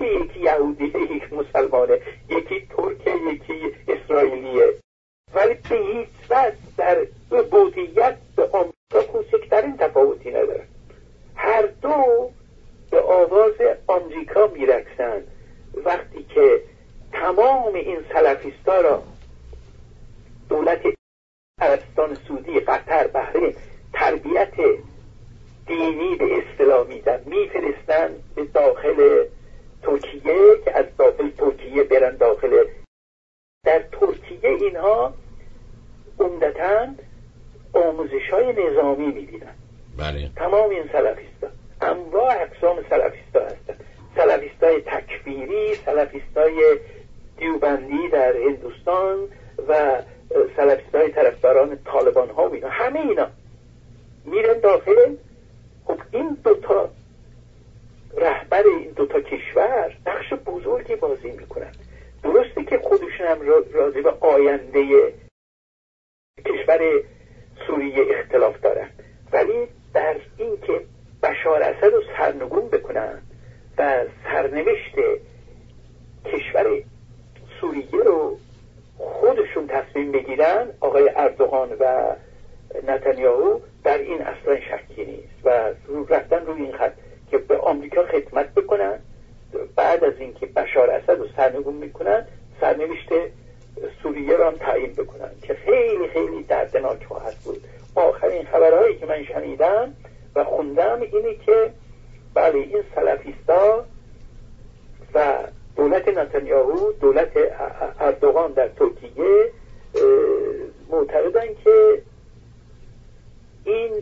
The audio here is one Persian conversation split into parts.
یکی یهودیه یکی مسلمانه، یکی ترکه یکی اسرائیلیه، ولی به هیچ وجه در عبودیت به آمریکا کوچکترین تفاوتی ندارن. هر دو به آواز آمریکا میرقصن. وقتی که تمام این سلفیستا را دولت عربستان سعودی، قطر، بحرین تربیت دینی به اصطلاح میدن، میفرستن به داخل ترکیه که از داخل ترکیه برن داخل. در ترکیه اینها عمدتاً آموزش‌های نظامی می‌بینن. بله. تمام این سلفیستا انواع اقسام سلفیستا هستن. سلفیستای تکفیری، سلفیستای دیوبندی در هندوستان و سلفیستای طرفداران طالبان ها و اینا، همه اینا میرن داخل. خب این دوتا رهبر این دوتا کشور نقش بزرگی بازی میکنن. درسته که خودشون هم راضی به آینده کشور سوریه اختلاف دارن، ولی در این که بشار اسد رو سرنگون بکنن و سرنوشت کشور سوریه رو خودشون تصمیم بگیرن، آقای اردوغان و نتانیاهو، در این اصلا شکی نیست و رفتن روی این خط که به آمریکا خدمت بکنن. بعد از اینکه بشار اسد رو سرنگون میکنن، سرنوشت سوریه رو هم تعیین بکنن که خیلی خیلی دردناک خواهد بود. آخرین خبرهایی که من شنیدم و خوندم اینه که بله، این سلفیستا و دولت نتانیاهو، دولت اردوغان در ترکیه معتقدن که این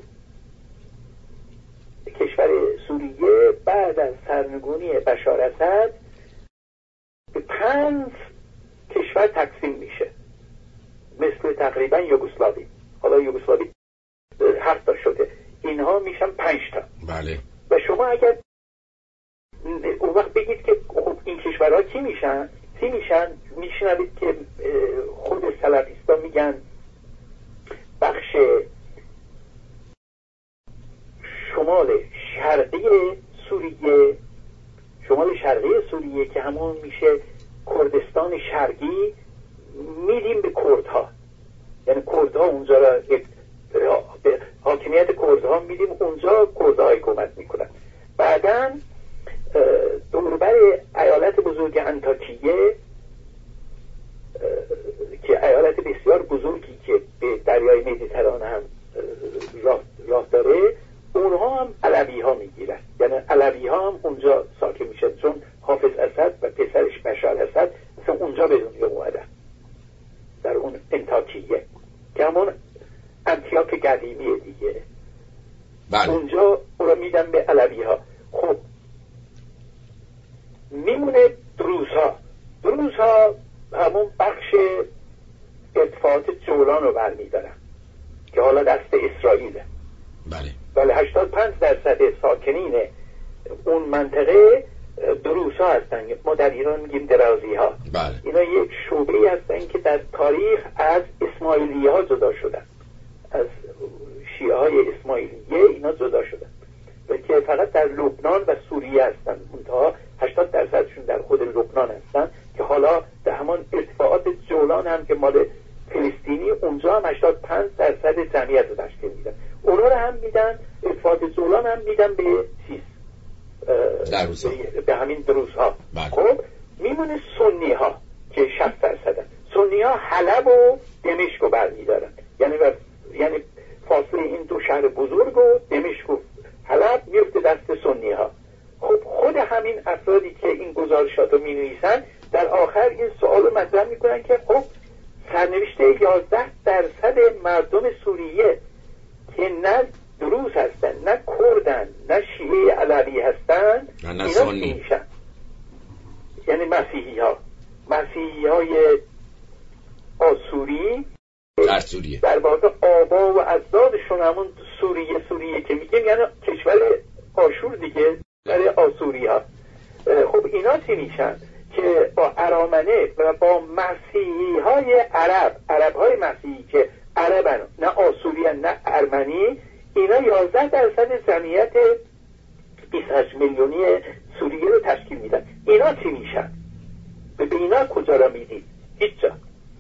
کشور سوریه بعد از سرنگونی بشار اسد به 5 کشور تقسیم میشه، مثل تقریبا یوگسلاوی. حالا یوگسلاوی 7 تا شده، اینها میشن 5 تا. بله. و شما اگر اون وقت بگید که خب این کشورها چی میشن؟ میشنوید که خود سلفیستا میگن بخش شمال شرقی سوریه که همون میشه کردستان شرقی، میدیم به کردها. یعنی کردها اونجا را به حاکمیت کردها میدیم، اونجا کردها حکومت میکنن. بعداً دوربر ایالت بزرگ انطاکیه که ایالت بسیار بزرگی که به دریای مدیترانه هم راه داره، اونها هم علوی ها میگیرن. یعنی علوی ها هم اونجا ساکن میشن، چون حافظ اسد و پسرش بشار اسد مثلا اونجا به دنیا اومدن، در اون انطاکیه که همون انتیاک قدیمیه دیگه. بله. اونجا اونو میدن به علوی ها. خب میمونه دروز ها همون بخش ارتفاعات جولان رو برمیدارن که حالا دست اسرائیله. بله. ولی 85% ساکنین اون منطقه دروز ها هستن. ما در ایران میگیم درازی ها. بله. اینا یک شعبه هستن که در تاریخ از اسماعیلی ها جدا شدن، از شیعه های اسماعیلیه اینا جدا شدن و که فقط در لبنان و سوریه هستن. منتها 80%شون در خود لبنان هستن که حالا در همان ارتفاعات جولان هم که مال فلسطینی، اونجا هم 85% جمعیت رو تشکیل میدن. اونا رو هم میدن، ارتفاعات جولان هم میدن به به همین دروز ها. خب میمونه سنی ها که 60%. سنی ها حلب و دمشق رو برمیدارن، یعنی فاصله این دو شهر بزرگ و دمشق و حلب میفته دست سنی ها. خب خود همین افرادی که این گزارشات رو می نویسن در آخر این سوال رو مطرح میکنن که خب سرنوشت 11% مردم سوریه که نه دروز هستن، نه کردن، نه شیعه علوی هستن، نه سنی میشن. یعنی مسیحی های آسوری در سوریه، در واقع آبا و اجدادشون همون سوریه که میگیم، یعنی کشور آشور دیگه، برای آسوری ها. خب اینا چی میشن که با ارامنه و با مسیحی های عرب های مسیحی که عربن، نه آسوریان نه ارمنی، اینا 11% جمعیت 28 میلیونی سوریه رو تشکیل میدن. اینا چی میشن؟ به اینا کجا را میدید؟ هیچ جا.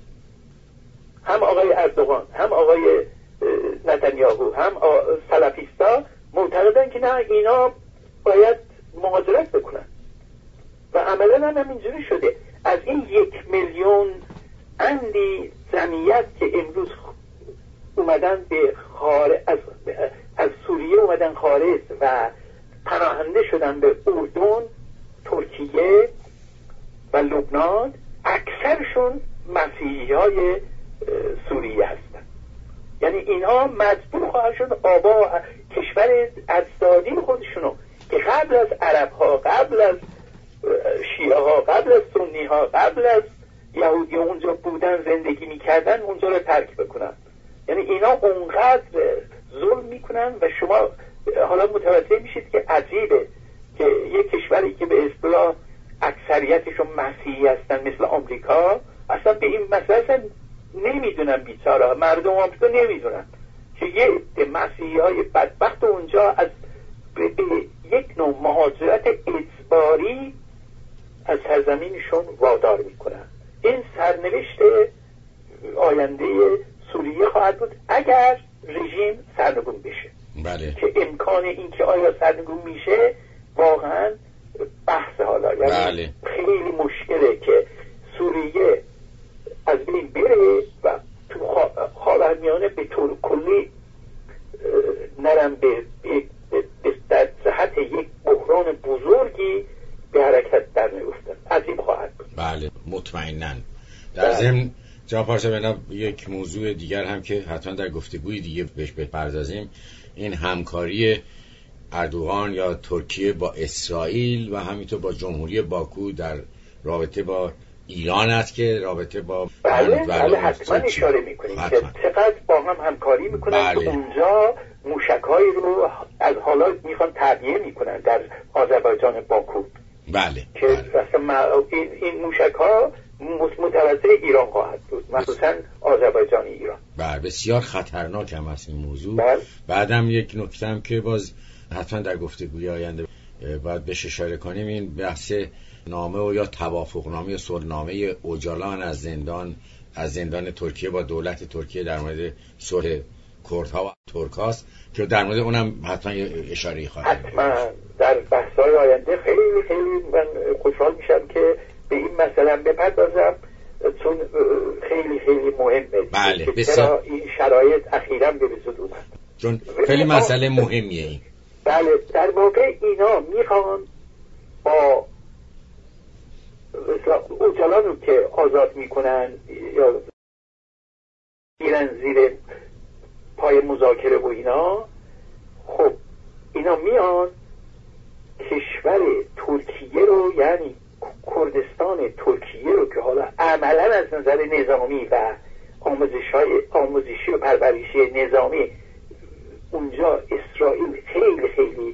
هم آقای اردوغان، هم آقای نتانیاهو، هم سلفیستا معتقدن که نه، اینا باید مهاجرت بکنن و عملا هم اینجوری شده. از این 1,000,000 اندی جمعیت که امروز اومدن به از سوریه اومدن خارج و پناهنده شدن به اردن، ترکیه و لبنان، اکثرشون مسیحی‌های سوریه هستن. یعنی اینها مجبور خواهد شد آبا کشور اجدادی خودشونو که قبل از عرب‌ها، قبل از شیعه‌ها، قبل از سنی‌ها، قبل از یهودی اونجا بودن زندگی میکردن، اونجا رو ترک بکنن. یعنی اینا اونقدر ظلم میکنن و شما حالا متوجه میشید که عجیبه که یک کشوری که به اصطلاح اکثریتشون مسیحی هستن مثل آمریکا، اصلا به این مسئله نمیدونن، بیچاره مردم آمریکا نمیدونن که یه مسیحی های بدبخت اونجا از به یک نوع مهاجرت اجباری از سرزمینشون وادار میکنن. این سرنوشت آینده سوریه خواهد بود اگر رژیم سرنگون بشه. بله. که امکان این که آیا سرنگون میشه واقعا بحث حالا، یعنی بله. خیلی مشکله که سوریه از بین بره و تو خاورمیانه به طور کلی نرم به در جهت یک بحران بزرگی به حرکت در میفتن. عظیم خواهد بود. بله مطمئناً. در ضمن جناب پارسا بنا یک موضوع دیگر هم که حتما در گفتگوی دیگه بهش بپردازیم، این همکاری اردوغان یا ترکیه با اسرائیل و همینطور با جمهوری باکو در رابطه با ایران است که رابطه با بله حتما اشاره میکنیم که چقدر با هم همکاری میکنن. که اونجا موشک‌هایی رو از حالا میخوان تعبیه میکنن در آذربایجان باکو. بله. که مثلا این موشک‌ها متوجه ایران خواهد بود، مخصوصا آذربایجان ایران. بله بسیار خطرناک هم است این موضوع. بله. بعدم یک نکته هم که باز حتما در گفتگوی آینده باید بهش اشاره کنیم، این بحث نامه و یا توافقنامه یا صلحنامه اوجالان از زندان ترکیه با دولت ترکیه در مورد صلح کردها و ترکاست که در مورد اونم حتما اشاره خواهیم. حتما در بحث‌های آینده خیلی خیلی من خوشحال میشم که به این مسئله بپردازم، چون خیلی خیلی مهمه. بله بسیار این شرایط اخیراً به وجود اومد، چون خیلی مسئله مهمیه این. بله در واقع اینا میخوان با اوجالان رو که آزاد میکنن یا میرن زیر پای مذاکره و اینا، خب اینا میان کشور ترکیه رو، یعنی کردستان ترکیه رو که حالا عملا از نظر نظامی و آموزشی و پرورشی نظامی اونجا اسرائیل خیلی خیلی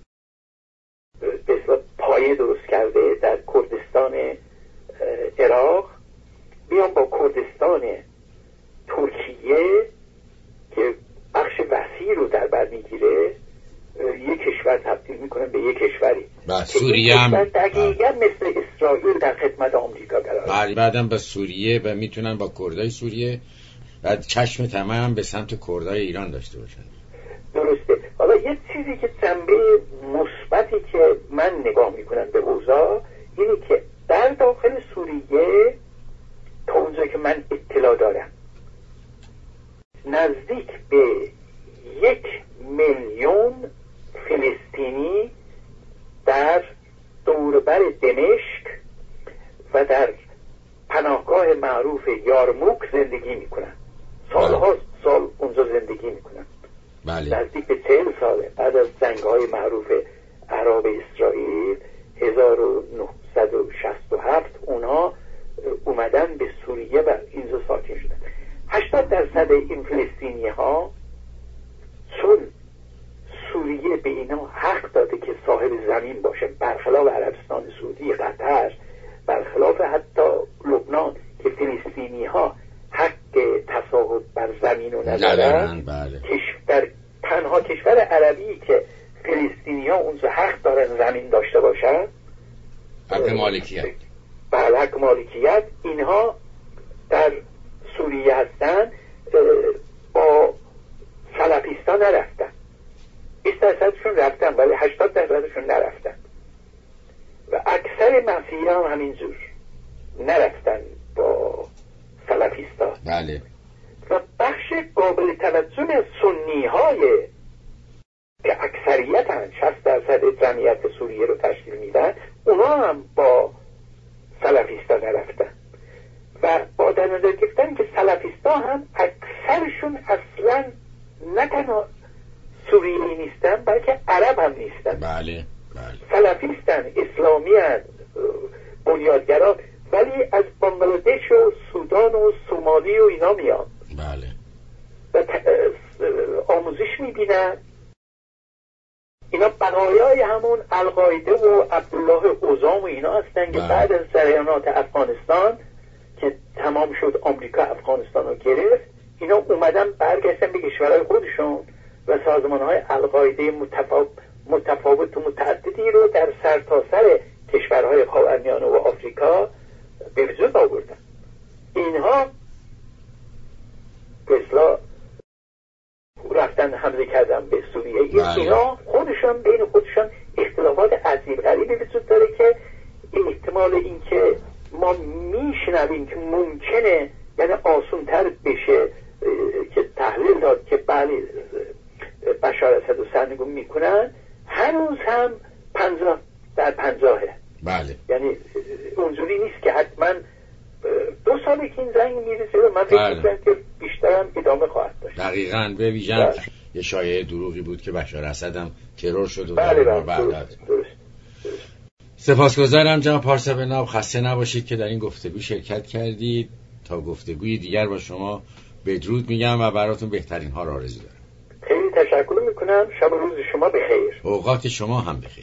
به پایه درست کرده در کردستان عراق، بیان با کردستان ترکیه که بخش وسیع رو در بر میگیره یک کشور تبدیل میکنن به یک کشوری. سوریه هم دقیقا مثل اسرائیل در خدمت آمریکا قرار گرفت. بعدم به سوریه و میتونن با کردای سوریه بعد چشم تمام به سمت کردای ایران داشته باشن. درسته. حالا یه چیزی که جنبه مثبتی که من نگاه میکنم به اوضاع اینه که در داخل سوریه تا اونجا که من اطلاع دارم نزدیک به 1,000,000 فلسطینی در دوربر دمشق و در پناهگاه معروف یارموک زندگی میکنن. سالها سال اونجا زندگی میکنن. بله. نزدیک به 40 ساله بعد از جنگ‌های معروف عرب اسرائیل 1967 اونا اومدن به سوریه و اینجا ساکن شدن. 80% این فلسطینی ها چون سوریه به اینا حق داده که صاحب زمین باشه، برخلاف عربستان سعودی، قطر، برخلاف حتی لبنان که فلسطینی ها حق تصاحب بر زمین رو ندارن. بله. تنها کشور عربی که فلسطینی ها اونجا حق دارن زمین داشته باشن حق مالکیت. بله، حق مالکیت. اینها در سوریه هستن، با سلفیستا نرفتن. 20% رفتن ولی 80% نرفتن و اکثر مسیحیان هم همینجور نرفتن با سلفیستا. بله. و بخش قابل توجه سنی های که اکثریتن 60% جمعیت سوریه رو تشکیل میدن، اونا هم با سلفیستا نرفتن و با در نظر گرفتن که سلفیستا هم اکثرشون اصلا نه تنها سوریه نیستن بلکه عرب هم نیستن. بله بله. سلفیستن، اسلامی هستن، بنیادگران، ولی از بنگلادش و سودان و سومالی و اینا میان. بله. و آموزش میبینن. اینا بقایای همون القاعده و عبدالله اوزام و اینا هستن که بعد از جریانات افغانستان که تمام شد، آمریکا افغانستان رو گرفت، اینا اومدن برگشتن به کشورهای خودشون و سازمانهای القاعده متفاوت و متعددی رو در سرتاسر کشورهای خاورمیانه و آفریقا به وجود آوردن. اینها به اصطلاح رفتن حمله کردن به سوریه. اینا خودشان بین خودشان اختلافات عجیب غریبی وجود داره که احتمال این که ما میشنویم که ممکنه یعنی آسونتر بشه که تحلیل داد که بله بشار اسد و سرنگون میکنن، هنوز هم 50-50. بله. یعنی اونجوری نیست که حتما 2 ساله که این زنگ میرسه و من فکر میکنم که بیشتر هم ادامه خواهد داشت. دقیقاً. به ویژن یه شایعه دروغی بود که بشار اسد هم ترور شد و درست. سپاسگزارم جناب پارسا بناب، خسته نباشید که در این گفتگو شرکت کردید. تا گفتگوی دیگر با شما بدرود میگم و براتون بهترین ها را آرزو دارم. خیلی تشکر میکنم. شب و روز شما بخیر. اوقات شما هم بخیر.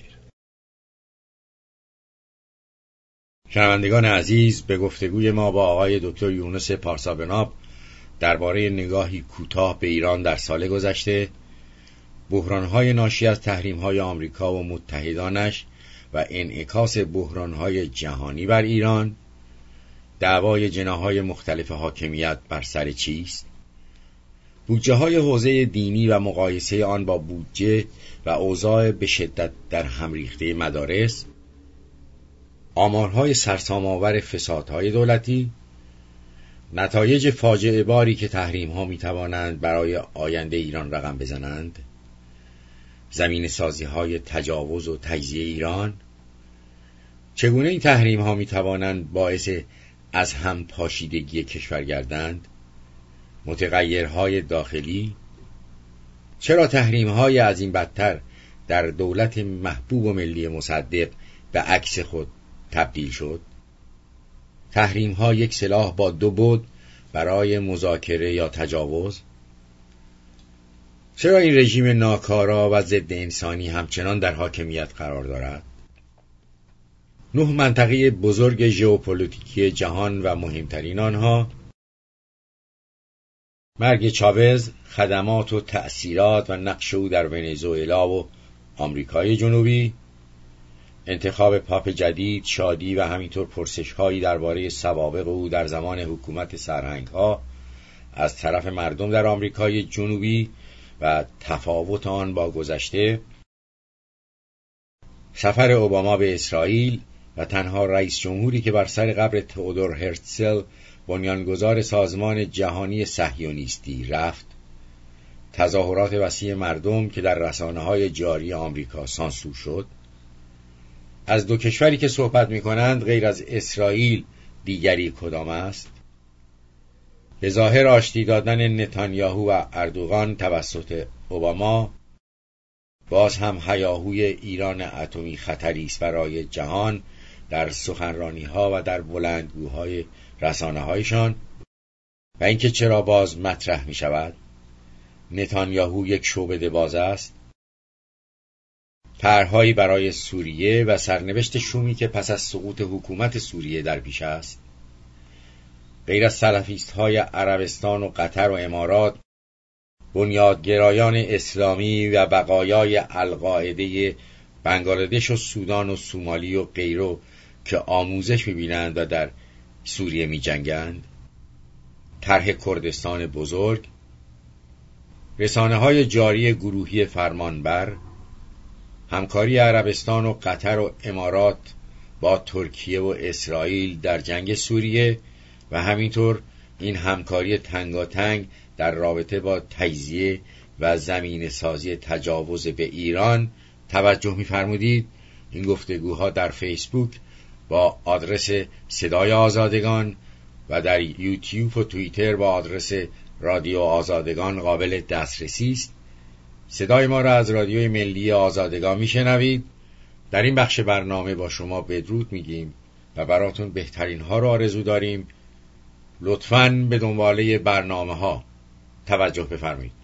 شنوندگان عزیز، به گفتگوی ما با آقای دکتر یونس پارسا بناب درباره نگاهی کوتاه به ایران در سال گذشته، بحران‌های ناشی از تحریم‌های آمریکا و متحدانش و انعکاس بحران‌های جهانی بر ایران، دعوای جناح‌های مختلف حاکمیت بر سر چیست، بودجه‌های حوزه دینی و مقایسه آن با بودجه و اوضاع به شدت در هم ریخته مدارس، آمارهای سرسام‌آور فسادهای دولتی، نتایج فاجعه باری که تحریم‌ها می‌توانند برای آینده ایران رقم بزنند، زمین سازی‌های تجاوز و تجزیه ایران، چگونه این تحریم‌ها می‌توانند باعث از هم پاشیدگی کشور گردند، متغیرهای داخلی، چرا تحریم‌های از این بدتر در دولت محبوب و ملی مصدق به عکس خود تبدیل شد، تحریم‌ها یک سلاح با 2 بعد برای مذاکره یا تجاوز، چرا این رژیم ناکارا و ضد انسانی همچنان در حاکمیت قرار دارد؟ 9 منطقه بزرگ ژئوپلیتیکی جهان و مهمترین آنها: مرگ چاوز، خدمات و تأثیرات و نقش او در ونزوئلا و آمریکای جنوبی، انتخاب پاپ جدید، شادی و همینطور پرسش‌هایی درباره سوابق او در زمان حکومت سرهنگ‌ها از طرف مردم در آمریکای جنوبی و تفاوت آن با گذشته، سفر اوباما به اسرائیل و تنها رئیس جمهوری که بر سر قبر تئودور هرتزل بنیانگذار سازمان جهانی صهیونیستی رفت، تظاهرات وسیع مردم که در رسانه‌های جاری آمریکا سانسور شد. از 2 کشوری که صحبت می‌کنند غیر از اسرائیل دیگری کدام است؟ به ظاهر آشتی دادن نتانیاهو و اردوغان توسط اوباما باز هم هیاهوی ایران اتمی خطری است برای جهان در سخنرانی‌ها و در بلندگوهای رسانه‌هایشان. و اینکه چرا باز مطرح می‌شود نتانیاهو یک شعبده باز است، طرح‌هایی برای سوریه و سرنوشت شومی که پس از سقوط حکومت سوریه در پیش است. غیر از سلفیست‌های عربستان و قطر و امارات، بنیادگرایان اسلامی و بقایای القاعده بنگلادش و سودان و سومالی و غیره که آموزش می‌بینند و در سوریه می‌جنگند، طرح کردستان بزرگ، رسانه‌های جاری گروهی فرمانبر، همکاری عربستان و قطر و امارات با ترکیه و اسرائیل در جنگ سوریه و همینطور این همکاری تنگاتنگ در رابطه با تجزیه و زمینه سازی تجاوز به ایران توجه می‌فرمودید. این گفتگوها در فیسبوک با آدرس صدای آزادگان و در یوتیوب و توییتر با آدرس رادیو آزادگان قابل دسترسی است. صدای ما را از رادیوی ملی آزادگان میشنوید. در این بخش برنامه با شما بدرود میگیم و براتون بهترین ها را آرزو داریم. لطفاً به دنباله برنامه ها توجه بفرمایید.